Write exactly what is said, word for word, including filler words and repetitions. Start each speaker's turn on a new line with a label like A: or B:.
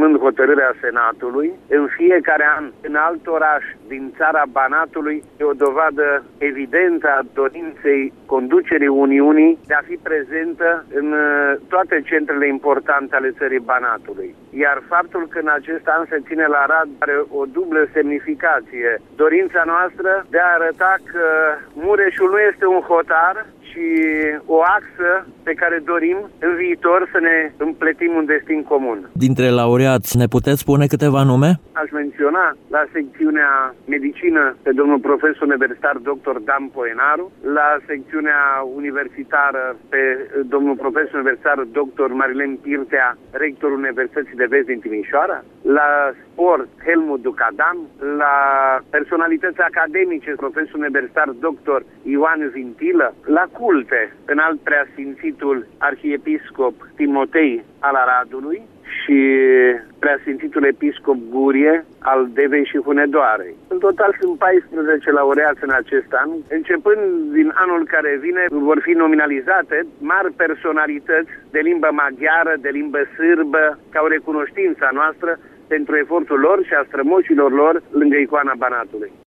A: urmând hotărârea Senatului, în fiecare an în alt oraș din țara Banatului, e o dovadă evidentă a dorinței conducerii Uniunii de a fi prezentă în toate centrele importante ale țării Banatului. Iar faptul că în acest an se ține la Arad are o dublă semnificație. Dorința noastră de a arăta că Mureșul nu este un hotar, ci o axă pe care dorim în viitor să ne împletim un destin comun.
B: Dintre laureați, ne puteți spune câteva nume?
A: Aș menționa la secțiunea medicină pe domnul profesor universitar doctor Dan Poenaru, la secțiunea universitară pe domnul profesor universitar doctor Marilen Pirtea, rectorul Universității de Vest din Timișoara, la sport Helmut Ducadam, la personalități academice profesor universitar doctor Ioan Vintilă, la culte, înalt preasfințitul arhiepiscop Timotei al Aradului și preasfințitul episcop Gurie al Devei și Hunedoarei. În total sunt paisprezece laureați în acest an. Începând din anul care vine, vor fi nominalizate mari personalități de limbă maghiară, de limbă sârbă, ca o recunoștință a noastră pentru efortul lor și a strămoșilor lor lângă icoana Banatului.